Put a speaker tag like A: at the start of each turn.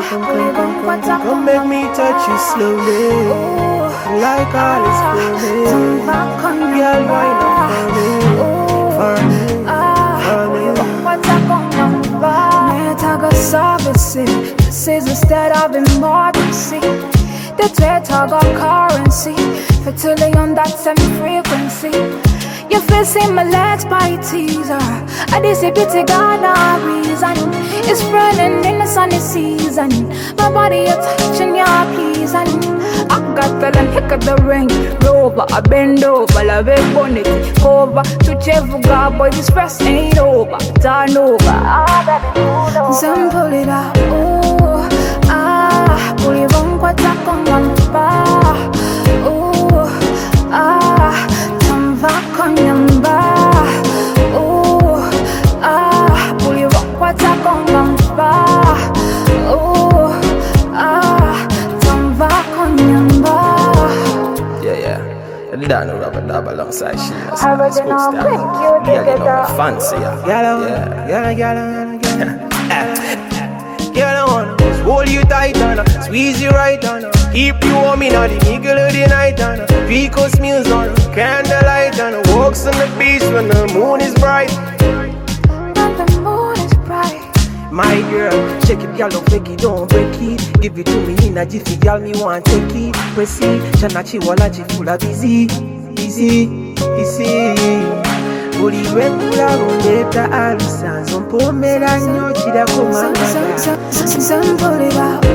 A: Come make me touch you slowly, like all is flowing. Girl, wind up for me, for me.
B: Netaga service, this is a state of emergency. The trade of currency, for to lay on that same frequency. You feel see my legs by teaser. I disappear to Ghana reason. It's burning in the sunny season. My body is touching your pleasing. I got the land, hick of the ring. Rover, I bend over, la big bonnet. Cover, to chefuga, boy, this press ain't over. Turn over, some pull it out, ooh, pull it on, what's up on one bar, ooh, come back on your bar, ooh, pull it on, what's up on one bar, ooh, come back on your bar.
A: Yeah. You don't know Robert Dab alongside she.
B: I already know, thank you,
A: Yeah, you know me fancy, yeah. Girl, I wanna just hold you tight, and squeeze you right, and keep you warm in the middle of the night, and Rico's meals on candlelight, and walks on the beach when the moon is bright.
B: When the moon is bright.
A: My girl, shake it, girl, don't fake it, don't break it. Give it to me in a jiffy, girl, me want take it. Proceed, Chanachi Walachi full of busy. Buri wekula rondeta alisa, zompo mera nyochira kumanga.
B: Some pull it out.